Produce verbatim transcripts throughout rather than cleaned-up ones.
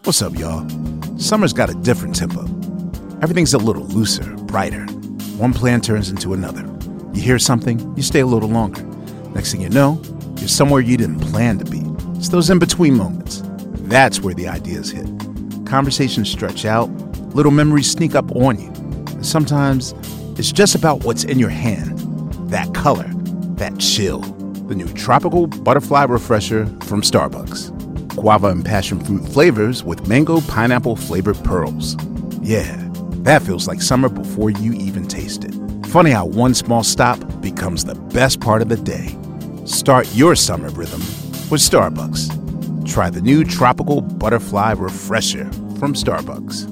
What's up, y'all? Summer's got a different tempo. Everything's a little looser, brighter. One plan turns into another. You hear something, you stay a little longer. Next thing you know, you're somewhere you didn't plan to be. It's those in-between moments. That's where the ideas hit. Conversations stretch out, little memories sneak up on you. And sometimes, it's just about what's in your hand. That color, that chill. The new Tropical Butterfly Refresher from Starbucks. Guava and passion fruit flavors with mango pineapple flavored pearls. Yeah, that feels like summer before you even taste it. Funny how one small stop becomes the best part of the day. Start your summer rhythm with Starbucks. Try the new Tropical Butterfly Refresher from Starbucks.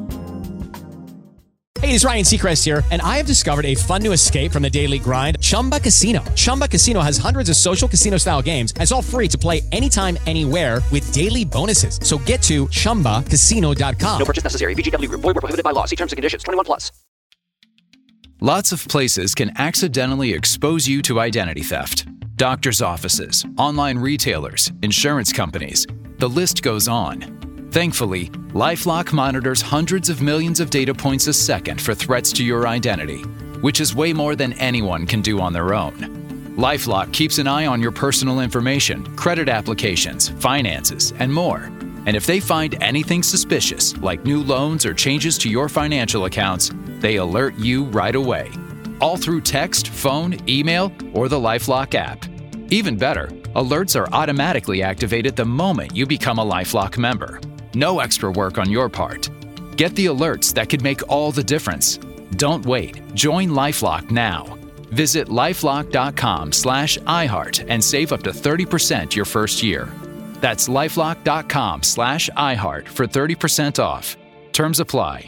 Hey, it's Ryan Seacrest here, and I have discovered a fun new escape from the daily grind, Chumba Casino. Chumba Casino has hundreds of social casino-style games, and it's all free to play anytime, anywhere with daily bonuses. So get to chumba casino dot com. No purchase necessary. V G W Group. Void where prohibited by law. See terms and conditions. twenty-one plus. Lots of places can accidentally expose you to identity theft. Doctors' offices, online retailers, insurance companies. The list goes on. Thankfully, LifeLock monitors hundreds of millions of data points a second for threats to your identity, which is way more than anyone can do on their own. LifeLock keeps an eye on your personal information, credit applications, finances, and more. And if they find anything suspicious, like new loans or changes to your financial accounts, they alert you right away. All through text, phone, email, or the LifeLock app. Even better, alerts are automatically activated the moment you become a LifeLock member. No extra work on your part. Get the alerts that could make all the difference. Don't wait. Join LifeLock now. Visit lifelock.com slash iHeart and save up to thirty percent your first year. That's lifelock.com slash iHeart for thirty percent off. Terms apply.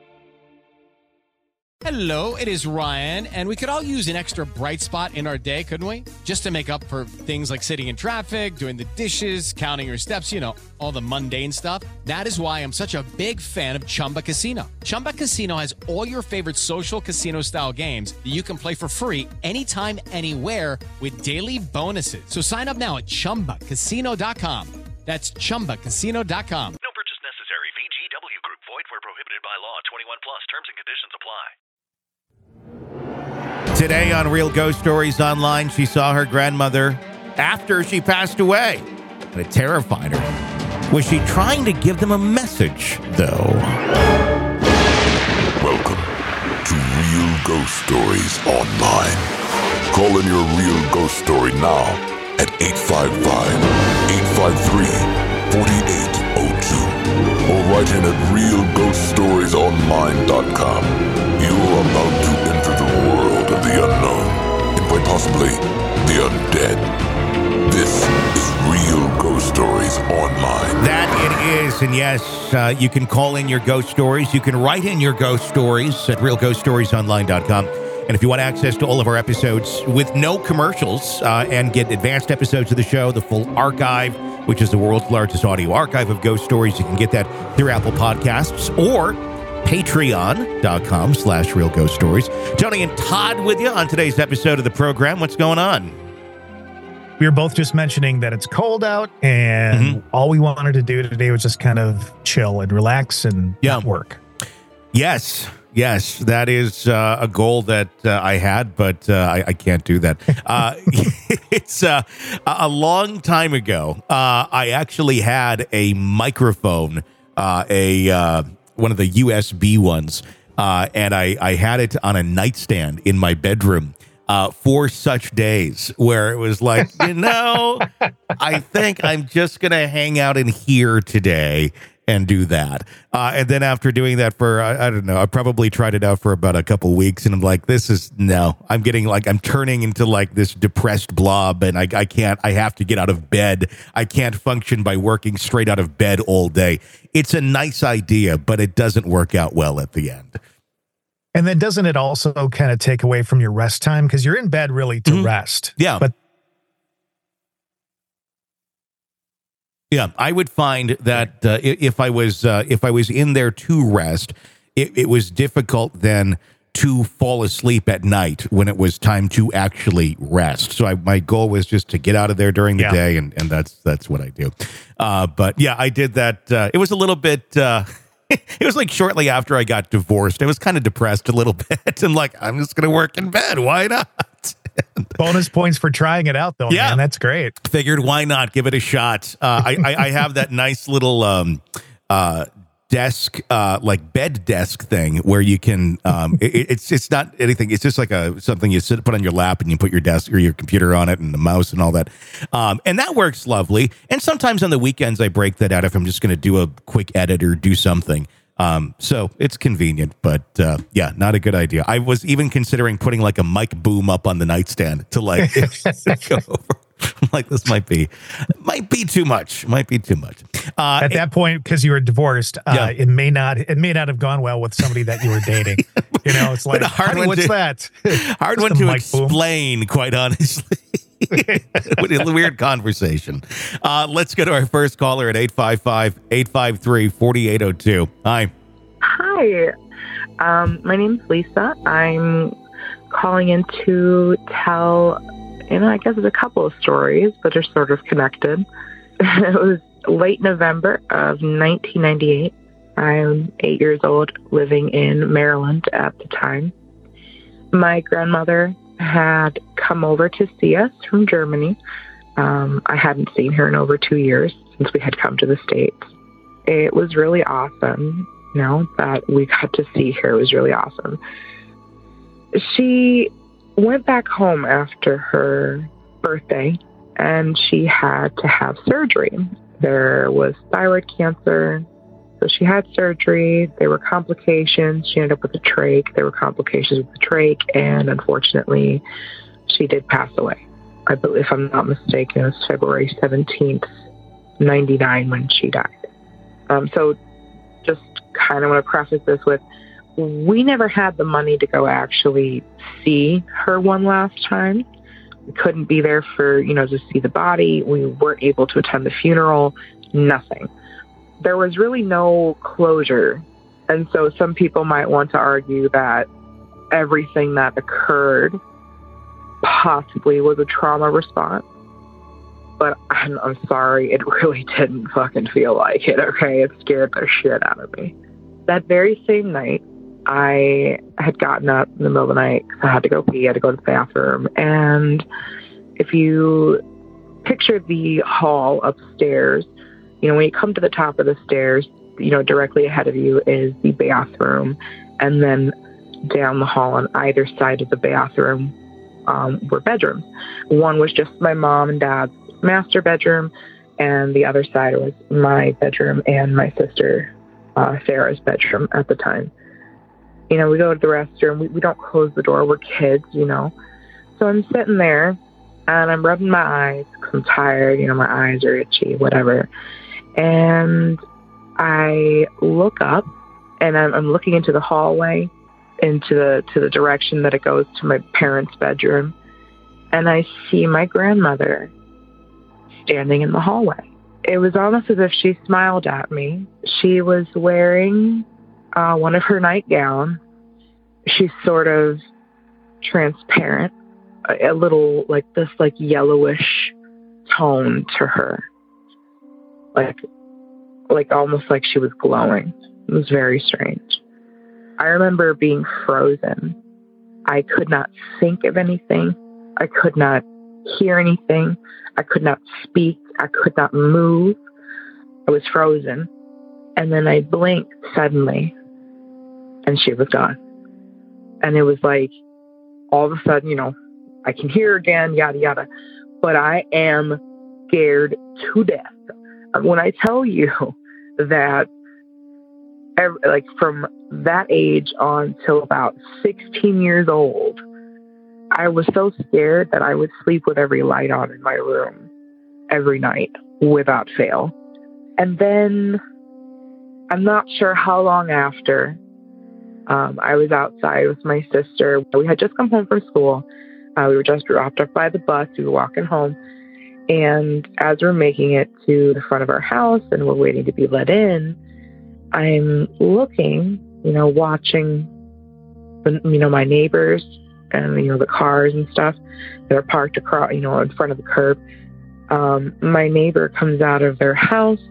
Hello, it is Ryan, and we could all use an extra bright spot in our day, couldn't we? Just to make up for things like sitting in traffic, doing the dishes, counting your steps, you know, all the mundane stuff. That is why I'm such a big fan of Chumba Casino. Chumba Casino has all your favorite social casino-style games that you can play for free anytime, anywhere with daily bonuses. So sign up now at chumba casino dot com. That's chumba casino dot com. No purchase necessary. V G W Group. Void where prohibited by law. twenty-one plus. Terms and conditions apply. Today on Real Ghost Stories Online, she saw her grandmother after she passed away. And it terrified her. Was she trying to give them a message, though? Welcome to Real Ghost Stories Online. Call in your real ghost story now at eight five five, eight five three, four eight zero two or write in at real ghost stories online dot com. You're about to enter the world of the unknown and quite possibly the undead. This is Real Ghost Stories Online. That it is, and yes, uh, you can call in your ghost stories. You can write in your ghost stories at real ghost stories online dot com. And if you want access to all of our episodes with no commercials uh, and get advanced episodes of the show, the full archive, which is the world's largest audio archive of ghost stories, you can get that through Apple Podcasts or patreon.com slash real ghost stories. Tony and Todd with you on today's episode of the program. What's going on? We were both just mentioning that it's cold out, and mm-hmm. all we wanted to do today was just kind of chill and relax and yeah. not work. Yes. Yes, that is uh, a goal that uh, I had, but uh, I, I can't do that. Uh, it's uh, a long time ago. Uh, I actually had a microphone, uh, a uh, one of the U S B ones, uh, and I, I had it on a nightstand in my bedroom uh, for such days where it was like, you know, I think I'm just going to hang out in here today and do that. Uh, and then after doing that for, I, I don't know, I probably tried it out for about a couple weeks, and I'm like, this is, no, I'm getting like, I'm turning into like this depressed blob, and I, I can't, I have to get out of bed. I can't function by working straight out of bed all day. It's a nice idea, but it doesn't work out well at the end. And then doesn't it also kind of take away from your rest time? Because you're in bed really to mm-hmm. rest. Yeah. But Yeah, I would find that uh, if I was uh, if I was in there to rest, it, it was difficult then to fall asleep at night when it was time to actually rest. So I, my goal was just to get out of there during the Yeah. day, and, and that's that's what I do. Uh, but yeah, I did that. Uh, it was a little bit. Uh, it was like shortly after I got divorced. I was kind of depressed a little bit. I'm like, I'm just going to work in bed. Why not? Bonus points for trying it out, though. Yeah. Man, that's great. Figured, why not give it a shot? Uh, I, I, I have that nice little um, uh, desk, uh, like bed desk thing where you can. Um, it, it's it's not anything. It's just like a something you sit put on your lap and you put your desk or your computer on it and the mouse and all that. Um, and that works lovely. And sometimes on the weekends I break that out if I'm just going to do a quick edit or do something. Um, so it's convenient, but uh, yeah, not a good idea. I was even considering putting like a mic boom up on the nightstand to like go over. I'm like, this might be, might be too much. Might be too much. Uh, At that point, because you were divorced, uh, Yeah. it may not it may not have gone well with somebody that you were dating. You know, it's like, But a hard honey, one what's to- that? hard Just one a to mic boom. explain, quite honestly. What a weird conversation. Uh, let's go to our first caller at eight five five, eight five three, four eight zero two. Hi. Hi, um, my name's Lisa. I'm calling in to tell, you know, I guess it's a couple of stories, but they're sort of connected. It was late November of nineteen ninety-eight. I'm eight years old, living in Maryland at the time. My grandmother had come over to see us from Germany. Um, I hadn't seen her in over two years since we had come to the States. It was really awesome. You know, that we got to see her. It was really awesome. She went back home after her birthday, and she had to have surgery. There was thyroid cancer, so she had surgery. There were complications. She ended up with a trach. There were complications with the trach, and unfortunately, she did pass away. I believe, if I'm not mistaken, it was February seventeenth, ninety-nine when she died. Um, so just kind of want to preface this with, we never had the money to go actually see her one last time. We couldn't be there for, you know, to see the body. We weren't able to attend the funeral, nothing. There was really no closure. And so some people might want to argue that everything that occurred possibly was a trauma response. But I'm, I'm sorry, it really didn't fucking feel like it, okay? It scared the shit out of me. That very same night, I had gotten up in the middle of the night because I had to go pee, I had to go to the bathroom. And if you picture the hall upstairs, you know, when you come to the top of the stairs, you know, directly ahead of you is the bathroom. And then down the hall on either side of the bathroom um, were bedrooms. One was just my mom and dad's master bedroom, and the other side was my bedroom and my sister uh, Sarah's bedroom at the time. You know, we go to the restroom. We, we don't close the door. We're kids, you know. So I'm sitting there, and I'm rubbing my eyes because I'm tired. You know, my eyes are itchy, whatever. And I look up, and I'm, I'm looking into the hallway, into the to the direction that it goes to my parents' bedroom, and I see my grandmother standing in the hallway. It was almost as if she smiled at me. She was wearing uh, one of her nightgowns. She's sort of transparent, a, a little like this, like yellowish tone to her, like, like almost like she was glowing. It was very strange. I remember being frozen. I could not think of anything. I could not hear anything. I could not speak. I could not move. I was frozen. And then I blinked suddenly, and she was gone. And it was like, all of a sudden, you know, I can hear again, yada, yada. But I am scared to death. When I tell you that, every, like, from that age on till about sixteen years old, I was so scared that I would sleep with every light on in my room every night without fail. And then I'm not sure how long after, um, I was outside with my sister. We had just come home from school. Uh, we were just dropped off by the bus. We were walking home. And as we're making it to the front of our house and we're waiting to be let in, I'm looking, you know, watching the, you know, my neighbors and, you know, the cars and stuff that are parked across, you know, in front of the curb. Um, my neighbor comes out of their house.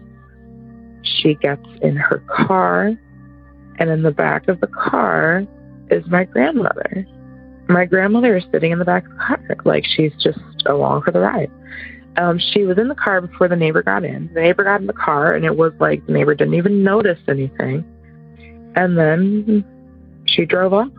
She gets in her car, and in the back of the car is my grandmother. My grandmother is sitting in the back of the car, like she's just along for the ride. Um, she was in the car before the neighbor got in. The neighbor got in the car, and it was like the neighbor didn't even notice anything. And then she drove off.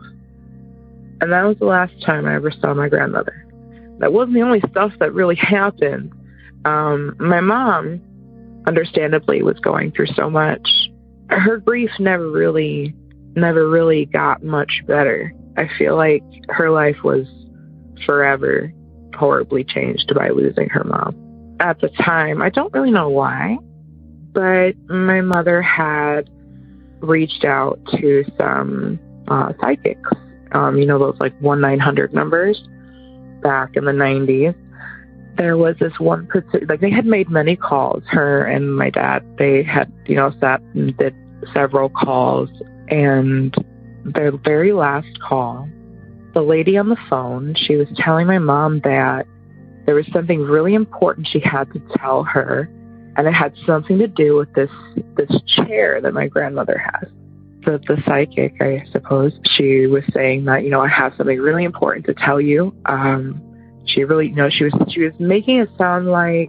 And that was the last time I ever saw my grandmother. That wasn't the only stuff that really happened. Um, my mom, understandably, was going through so much. Her grief never really, never really got much better. I feel like her life was forever horribly changed by losing her mom. At the time, I don't really know why, but my mother had reached out to some uh, psychics, um, you know, those like one nine hundred numbers back in the nineties. There was this one particular, like they had made many calls, her and my dad, they had, you know, sat and did several calls, and their very last call, the lady on the phone, she was telling my mom that there was something really important she had to tell her, and it had something to do with this this chair that my grandmother has. The, the psychic, I suppose, she was saying that, you know, I have something really important to tell you. Um, she really, you know, she was she was making it sound like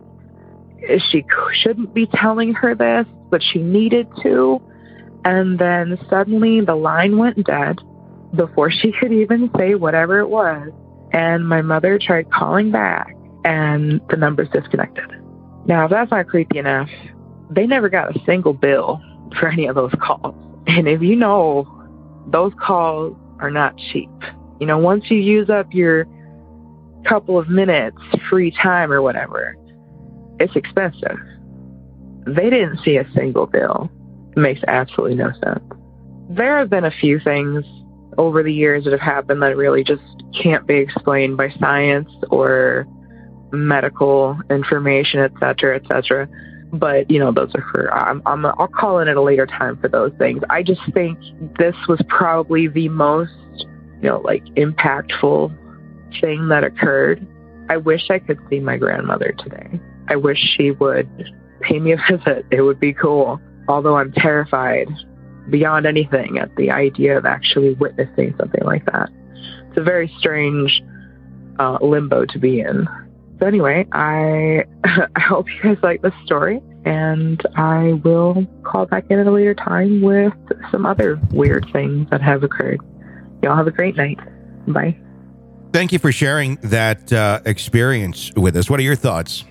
she shouldn't be telling her this, but she needed to. And then suddenly the line went dead before she could even say whatever it was. And my mother tried calling back, and the number's disconnected. Now, if that's not creepy enough, they never got a single bill for any of those calls. And if you know, those calls are not cheap. You know, once you use up your couple of minutes free time or whatever, it's expensive. They didn't see a single bill. It makes absolutely no sense. There have been a few things over the years that have happened that really just can't be explained by science or medical information, et cetera, et cetera. But, you know, those are for, I'm, I'm, I'll call in at a later time for those things. I just think this was probably the most, you know, like impactful thing that occurred. I wish I could see my grandmother today. I wish she would pay me a visit. It would be cool. Although I'm terrified beyond anything at the idea of actually witnessing something like that. It's a very strange uh, limbo to be in. So anyway, I I hope you guys like this story, and I will call back in at a later time with some other weird things that have occurred. Y'all have a great night. Bye. Thank you for sharing that uh, experience with us. What are your thoughts?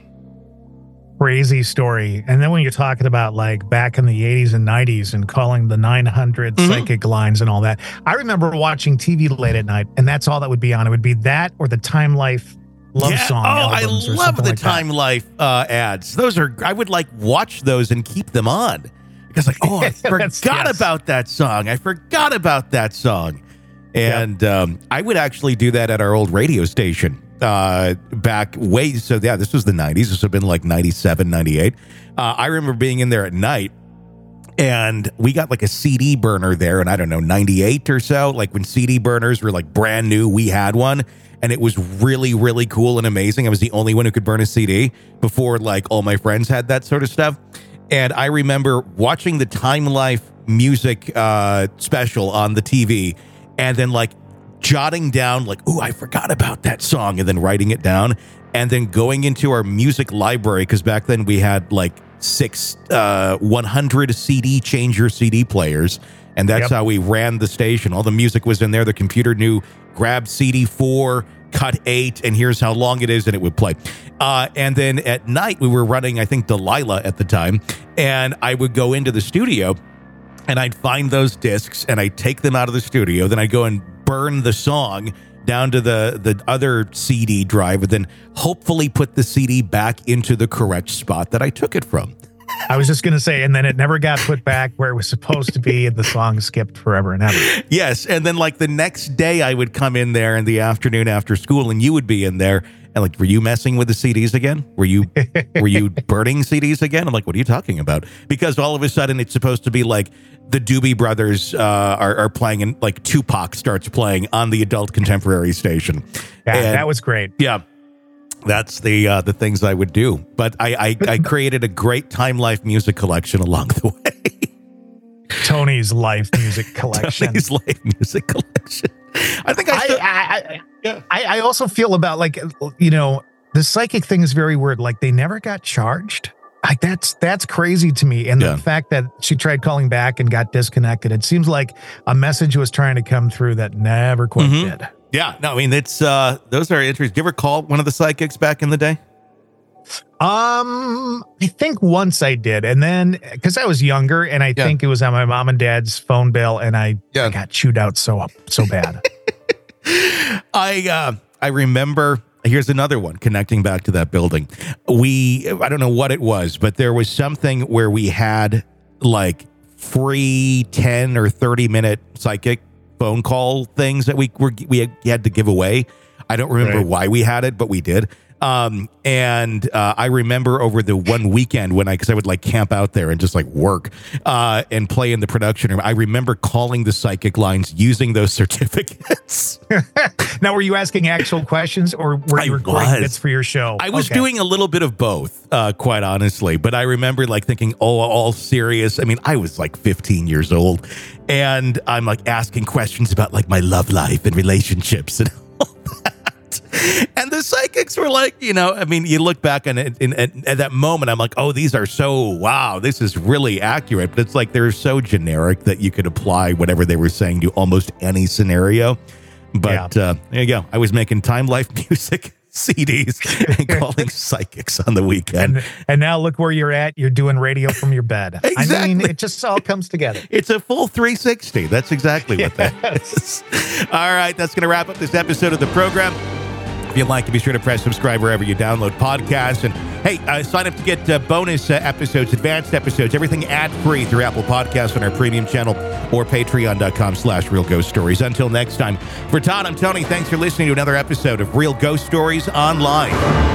Crazy story. And then when you're talking about like back in the eighties and nineties and calling the nine hundred mm-hmm. psychic lines and all that, I remember watching T V late at night, and that's all that would be on. It would be that or the Time Life love yeah. song. Oh, I love the like Time that. Life uh, ads. Those are, I would like watch those and keep them on because like, oh, I forgot yes. about that song. I forgot about that song. And yep. um, I would actually do that at our old radio station. Uh, back way, so yeah, this was the nineties. This would have been like ninety-seven, ninety-eight. Uh, I remember being in there at night, and we got like a C D burner there, and I don't know, ninety-eight or so, like when C D burners were like brand new, we had one, and it was really, really cool and amazing. I was the only one who could burn a C D before like all my friends had that sort of stuff. And I remember watching the Time Life music uh, special on the T V, and then like jotting down like, oh, I forgot about that song, and then writing it down, and then going into our music library, because back then we had like six uh, one hundred C D changer C D players, and that's yep. how we ran the station. All the music was in there. The computer knew grab C D four, cut eight, and here's how long it is, and it would play. Uh, and then at night we were running, I think, Delilah at the time, and I would go into the studio, and I'd find those discs, and I'd take them out of the studio. Then I'd go and burn the song down to the, the other C D drive, and then hopefully put the C D back into the correct spot that I took it from. I was just going to say, and then it never got put back where it was supposed to be, and the song skipped forever and ever. Yes, and then like the next day I would come in there in the afternoon after school, and you would be in there, And like, were you messing with the C Ds again? Were you were you burning C Ds again? I'm like, what are you talking about? Because all of a sudden it's supposed to be like the Doobie Brothers uh, are, are playing, and like Tupac starts playing on the adult contemporary station. Yeah, and, that was great. Yeah. That's the uh, the things I would do. But I, I, I created a great Time Life music collection along the way. Tony's Life music collection. Tony's Life music collection. I think I, I, still, I, I, yeah. I, I also feel about like, you know, the psychic thing is very weird. Like they never got charged. Like that's that's crazy to me. And Yeah. the fact that she tried calling back and got disconnected, it seems like a message was trying to come through that never quite Mhm. did. Yeah, no, I mean, it's uh, those are interesting. Did you ever call one of the psychics back in the day? Um, I think once I did, and then because I was younger, and I Yeah. think it was on my mom and dad's phone bill, and I, Yeah. I got chewed out so so bad. I uh, I remember. Here's another one connecting back to that building. We I don't know what it was, but there was something where we had like free ten or thirty minute psychic phone call things that we were we had to give away. I don't remember Right. why we had it, but we did. Um, and uh, I remember over the one weekend when I, because I would like camp out there and just like work uh, and play in the production room. I remember calling the psychic lines using those certificates. Now, were you asking actual questions, or were I you recording was. bits for your show? I was Okay. doing a little bit of both, uh, quite honestly. But I remember like thinking, oh, all serious. I mean, I was like fifteen years old, and I'm like asking questions about like my love life and relationships and all that. And the psychics were like, you know, I mean, you look back on it in, at, at that moment, I'm like, oh, these are so, wow, this is really accurate. But it's like they're so generic that you could apply whatever they were saying to almost any scenario. But Yeah. uh, there you go. I was making Time Life music C Ds and calling psychics on the weekend. And, and now look where you're at. You're doing radio from your bed. I mean, Exactly. it just all comes together. It's a full three sixty. That's exactly what that Yes. is. All right, that's going to wrap up this episode of the program. If you'd like to be sure to press subscribe wherever you download podcasts. And hey, uh, sign up to get uh, bonus uh, episodes, advanced episodes, everything ad-free through Apple Podcasts on our premium channel or patreon.com slash Real Ghost Stories. Until next time, for Todd, I'm Tony. Thanks for listening to another episode of Real Ghost Stories Online.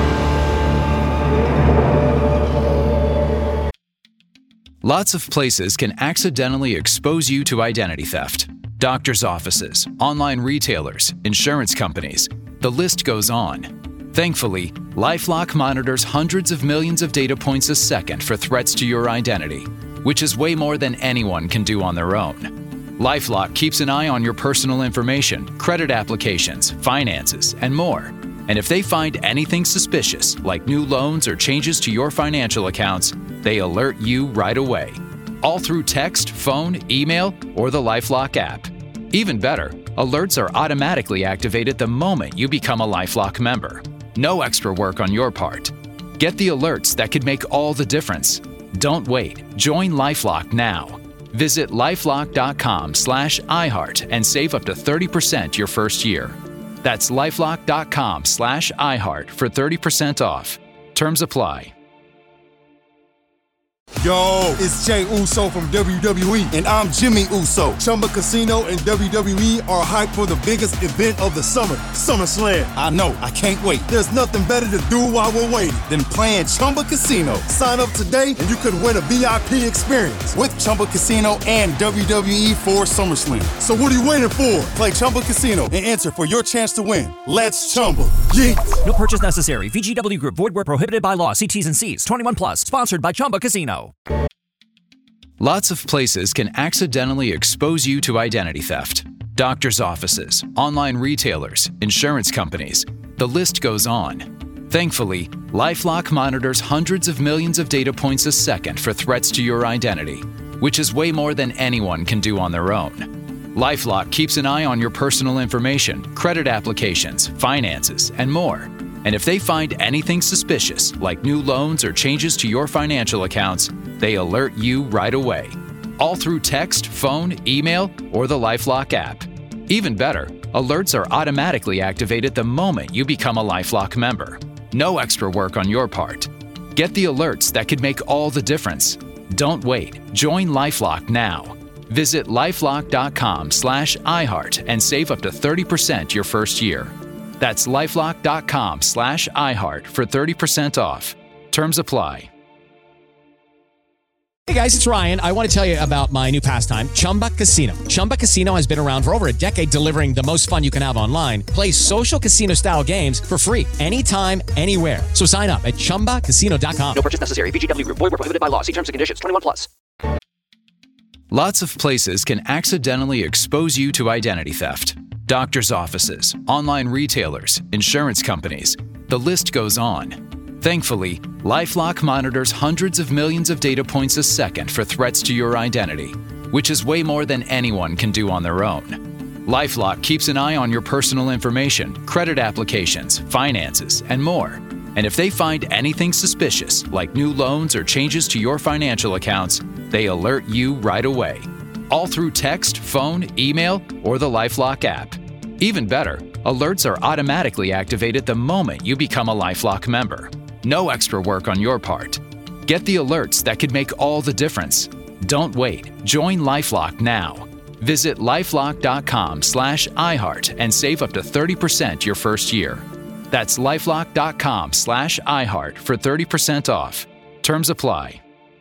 Lots of places can accidentally expose you to identity theft. Doctors' offices, online retailers, insurance companies. The list goes on. Thankfully, LifeLock monitors hundreds of millions of data points a second for threats to your identity, which is way more than anyone can do on their own. LifeLock keeps an eye on your personal information, credit applications, finances, and more. And if they find anything suspicious, like new loans or changes to your financial accounts, they alert you right away. All through text, phone, email, or the LifeLock app. Even better, alerts are automatically activated the moment you become a LifeLock member. No extra work on your part. Get the alerts that could make all the difference. Don't wait. Join LifeLock now. Visit lifelock.com slash iHeart and save up to thirty percent your first year. That's lifelock.com slash iHeart for thirty percent off. Terms apply. Yo, it's Jay Uso from W W E, and I'm Jimmy Uso. Chumba Casino and W W E are hyped for the biggest event of the summer, SummerSlam. I know, I can't wait. There's nothing better to do while we're waiting than playing Chumba Casino. Sign up today and you could win a V I P experience with Chumba Casino and W W E for SummerSlam. So what are you waiting for? Play Chumba Casino and enter for your chance to win. Let's Chumba. Yeah. No purchase necessary. V G W Group. Void where prohibited by law. See T's and C's. twenty-one plus. Sponsored by Chumba Casino. Lots of places can accidentally expose you to identity theft. Doctors' offices, online retailers, insurance companies. The list goes on. Thankfully, LifeLock monitors hundreds of millions of data points a second for threats to your identity, which is way more than anyone can do on their own. LifeLock keeps an eye on your personal information, credit applications, finances, and more. And if they find anything suspicious, like new loans or changes to your financial accounts, they alert you right away. All through text, phone, email, or the LifeLock app. Even better, alerts are automatically activated the moment you become a LifeLock member. No extra work on your part. Get the alerts that could make all the difference. Don't wait. Join LifeLock now. Visit lifelock.com slash iHeart and save up to thirty percent your first year. That's LifeLock.com slash iHeart for thirty percent off. Terms apply. Hey guys, it's Ryan. I want to tell you about my new pastime, Chumba Casino. Chumba Casino has been around for over a decade, delivering the most fun you can have online. Play social casino-style games for free anytime, anywhere. So sign up at Chumba Casino dot com. No purchase necessary. V G W Group. Void where prohibited by law. See terms and conditions. twenty-one plus. Lots of places can accidentally expose you to identity theft. Doctors' offices, online retailers, insurance companies. The list goes on. Thankfully, LifeLock monitors hundreds of millions of data points a second for threats to your identity, which is way more than anyone can do on their own. LifeLock keeps an eye on your personal information, credit applications, finances, and more. And if they find anything suspicious, like new loans or changes to your financial accounts, they alert you right away. All through text, phone, email, or the LifeLock app. Even better, alerts are automatically activated the moment you become a LifeLock member. No extra work on your part. Get the alerts that could make all the difference. Don't wait. Join LifeLock now. Visit LifeLock.com slash iHeart and save up to thirty percent your first year. That's LifeLock.com slash iHeart for thirty percent off. Terms apply.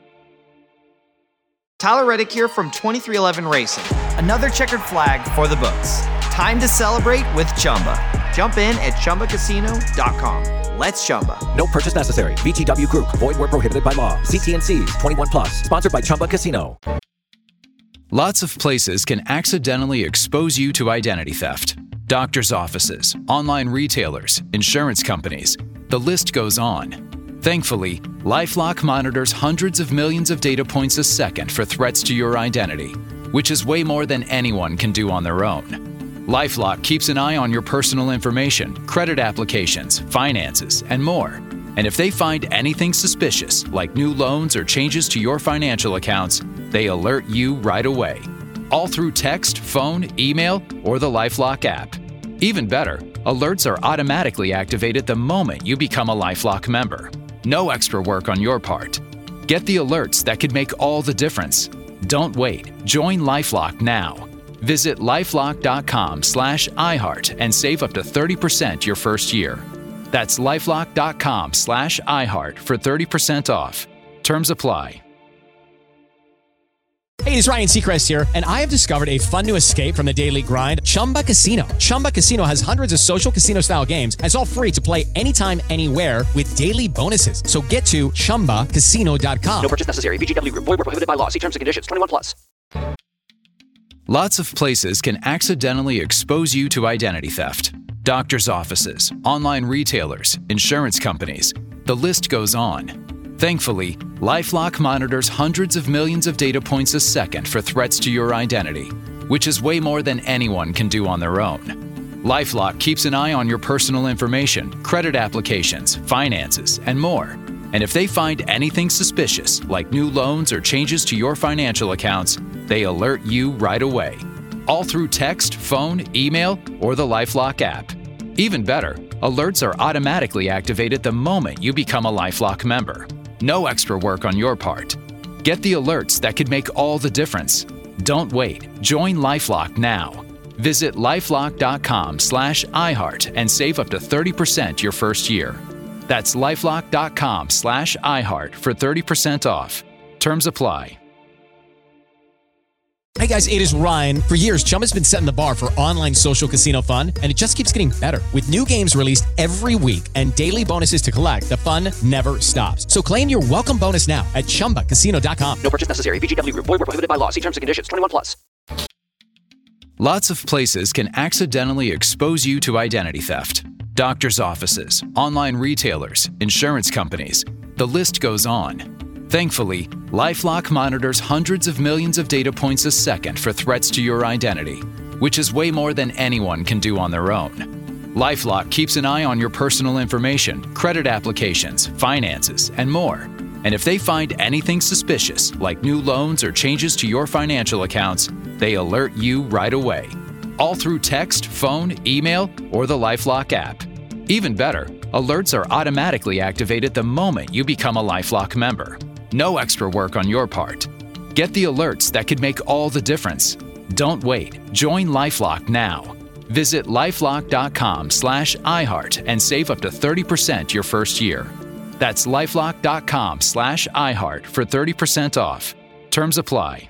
Tyler Reddick here from twenty-three eleven Racing. Another checkered flag for the books. Time to celebrate with Chumba. Jump in at Chumba Casino dot com. Let's Chumba. No purchase necessary. V G W Group. Void where prohibited by law. See T and C's. twenty-one plus. Sponsored by Chumba Casino. Lots of places can accidentally expose you to identity theft. Doctors' offices, online retailers, insurance companies. The list goes on. Thankfully, LifeLock monitors hundreds of millions of data points a second for threats to your identity, which is way more than anyone can do on their own. LifeLock keeps an eye on your personal information, credit applications, finances, and more. And if they find anything suspicious, like new loans or changes to your financial accounts, they alert you right away. All through text, phone, email, or the LifeLock app. Even better, alerts are automatically activated the moment you become a LifeLock member. No extra work on your part. Get the alerts that could make all the difference. Don't wait. Join LifeLock now. Visit LifeLock.com slash iHeart and save up to thirty percent your first year. That's LifeLock.com slash iHeart for thirty percent off. Terms apply. Hey, it's Ryan Seacrest here, and I have discovered a fun new escape from the daily grind, Chumba Casino. Chumba Casino has hundreds of social casino-style games, and it's all free to play anytime, anywhere with daily bonuses. So get to Chumba Casino dot com. No purchase necessary. V G W Group. Void where prohibited by law. See terms and conditions. twenty-one plus. Lots of places can accidentally expose you to identity theft. Doctors' offices, online retailers, insurance companies. The list goes on. Thankfully, LifeLock monitors hundreds of millions of data points a second for threats to your identity, which is way more than anyone can do on their own. LifeLock keeps an eye on your personal information, credit applications, finances, and more. And if they find anything suspicious, like new loans or changes to your financial accounts, they alert you right away. All through text, phone, email, or the LifeLock app. Even better, alerts are automatically activated the moment you become a LifeLock member. No extra work on your part. Get the alerts that could make all the difference. Don't wait. Join LifeLock now. Visit LifeLock.com slash iHeart and save up to thirty percent your first year. That's LifeLock.com slash iHeart for thirty percent off. Terms apply. Hey guys, it is Ryan. For years, Chumba's been setting the bar for online social casino fun, and it just keeps getting better. With new games released every week and daily bonuses to collect, the fun never stops. So claim your welcome bonus now at Chumba Casino dot com. No purchase necessary. V G W Group. Void where prohibited by law. See terms and conditions. twenty-one plus. Lots of places can accidentally expose you to identity theft. Doctors' offices, online retailers, insurance companies. The list goes on. Thankfully, LifeLock monitors hundreds of millions of data points a second for threats to your identity, which is way more than anyone can do on their own. LifeLock keeps an eye on your personal information, credit applications, finances, and more. And if they find anything suspicious, like new loans or changes to your financial accounts, they alert you right away. All through text, phone, email, or the LifeLock app. Even better, alerts are automatically activated the moment you become a LifeLock member. No extra work on your part. Get the alerts that could make all the difference. Don't wait. Join LifeLock now. Visit lifelock.com slash iHeart and save up to thirty percent your first year. That's lifelock.com slash iHeart for thirty percent off. Terms apply.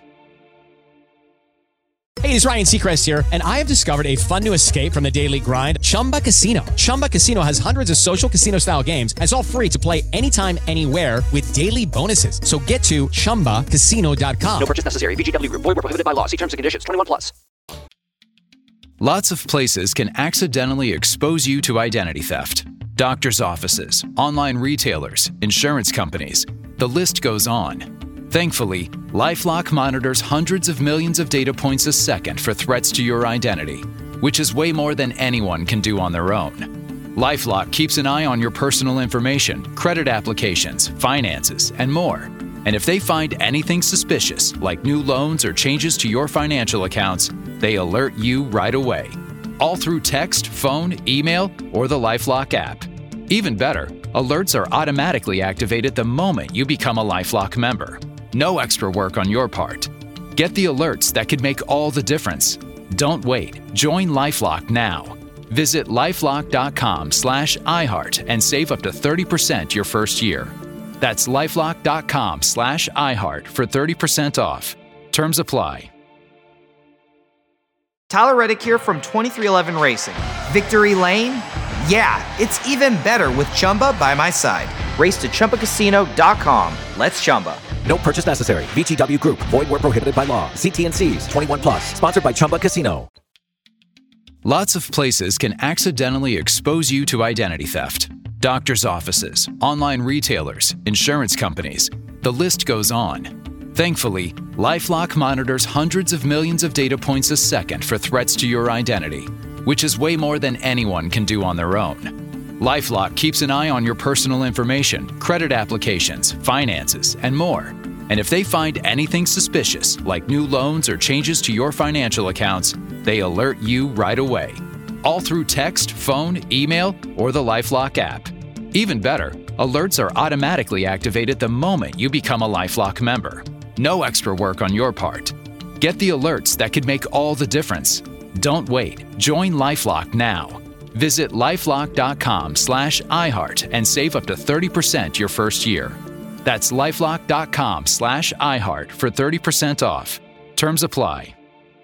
Hey, it's Ryan Seacrest here, and I have discovered a fun new escape from the daily grind, Chumba Casino. Chumba Casino has hundreds of social casino-style games, and it's all free to play anytime, anywhere with daily bonuses. So get to chumba casino dot com. No purchase necessary. V G W Group. Void where prohibited by law. See terms and conditions. twenty-one plus. Lots of places can accidentally expose you to identity theft. Doctors' offices, online retailers, insurance companies. The list goes on. Thankfully, LifeLock monitors hundreds of millions of data points a second for threats to your identity, which is way more than anyone can do on their own. LifeLock keeps an eye on your personal information, credit applications, finances, and more. And if they find anything suspicious, like new loans or changes to your financial accounts, they alert you right away. All through text, phone, email, or the LifeLock app. Even better, alerts are automatically activated the moment you become a LifeLock member. No extra work on your part. Get the alerts that could make all the difference. Don't wait. Join LifeLock now. Visit lifelock.com slash iHeart and save up to thirty percent your first year. That's lifelock.com slash iHeart for thirty percent off. Terms apply. Tyler Reddick here from twenty-three eleven Racing. Victory Lane? Yeah, it's even better with Chumba by my side. Race to Chumba Casino dot com. Let's Chumba. No purchase necessary. V G W Group. Void where prohibited by law. See T and C's. twenty-one plus. Sponsored by Chumba Casino. Lots of places can accidentally expose you to identity theft. Doctors' offices, online retailers, insurance companies. The list goes on. Thankfully, LifeLock monitors hundreds of millions of data points a second for threats to your identity, which is way more than anyone can do on their own. LifeLock keeps an eye on your personal information, credit applications, finances, and more. And if they find anything suspicious, like new loans or changes to your financial accounts, they alert you right away. All through text, phone, email, or the LifeLock app. Even better, alerts are automatically activated the moment you become a LifeLock member. No extra work on your part. Get the alerts that could make all the difference. Don't wait. Join LifeLock now. Visit lifelock.com slash iHeart and save up to thirty percent your first year. That's lifelock.com slash iHeart for thirty percent off. Terms apply.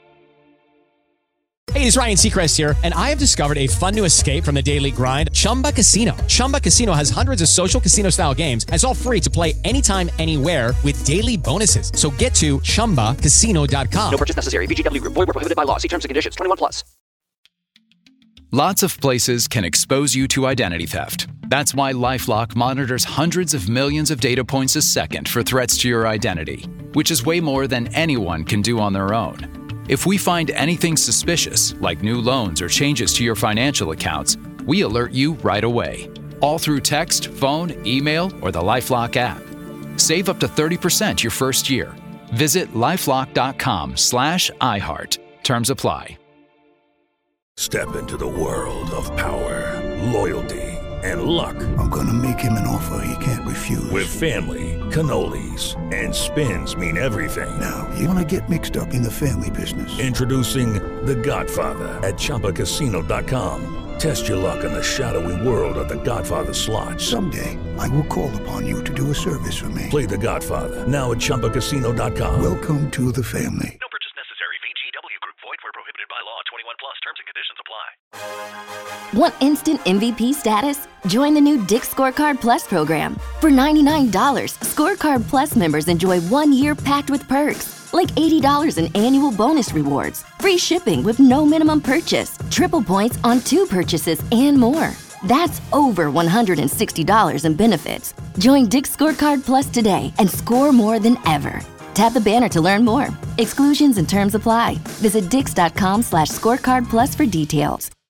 Hey, it's Ryan Seacrest here, and I have discovered a fun new escape from the daily grind, Chumba Casino. Chumba Casino has hundreds of social casino-style games, and it's all free to play anytime, anywhere with daily bonuses. So get to chumba casino dot com. No purchase necessary. V G W Group. Void where prohibited by law. See terms and conditions. twenty-one plus. Lots of places can expose you to identity theft. That's why LifeLock monitors hundreds of millions of data points a second for threats to your identity, which is way more than anyone can do on their own. If we find anything suspicious, like new loans or changes to your financial accounts, we alert you right away. All through text, phone, email, or the LifeLock app. Save up to thirty percent your first year. Visit lifelock.com slash iHeart. Terms apply. Step into the world of power, loyalty, and luck. I'm gonna make him an offer he can't refuse. With family, cannolis, and spins mean everything. Now, you wanna get mixed up in the family business. Introducing The Godfather at chumba casino dot com. Test your luck in the shadowy world of The Godfather slot. Someday, I will call upon you to do a service for me. Play The Godfather, now at chumba casino dot com. Welcome to the family. No purchase necessary. V G W Group. Void where prohibited by law. twenty-one plus. Terms and conditions apply. Want instant M V P status? Join the new Dick's Scorecard Plus program. For ninety-nine dollars, Scorecard Plus members enjoy one year packed with perks, like eighty dollars in annual bonus rewards, free shipping with no minimum purchase, triple points on two purchases, and more. That's over one hundred sixty dollars in benefits. Join Dick's Scorecard Plus today and score more than ever. Tap the banner to learn more. Exclusions and terms apply. Visit dix dot com slash scorecard plus for details.